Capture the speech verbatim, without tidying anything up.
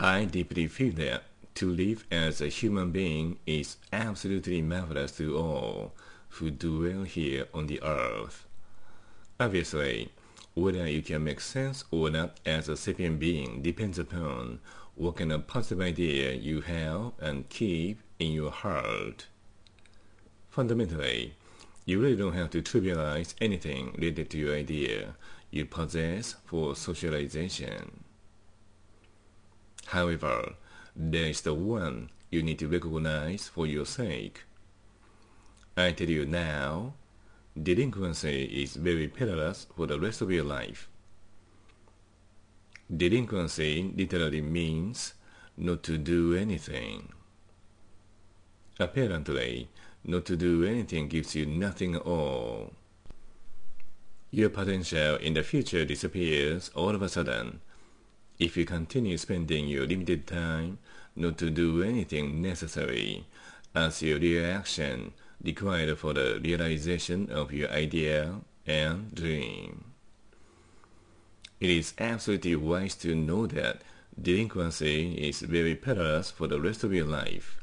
I deeply feel that to live as a human being is absolutely marvelous to all who dwell here on the earth. Obviously, whether you can make sense or not as a sapient being depends upon what kind of positive idea you have and keep in your heart. Fundamentally, you really don't have to trivialize anything related to your idea you possess for socialization. However, there is the one you need to recognize for your sake. I tell you now, delinquency is very perilous for the rest of your life. Delinquency literally means not to do anything. Apparently, not to do anything gives you nothing at all. Your potential in the future disappears all of a sudden if you continue spending your limited time not to do anything necessary as your reaction required for the realization of your idea and dream. It is absolutely wise to know that delinquency is very perilous for the rest of your life.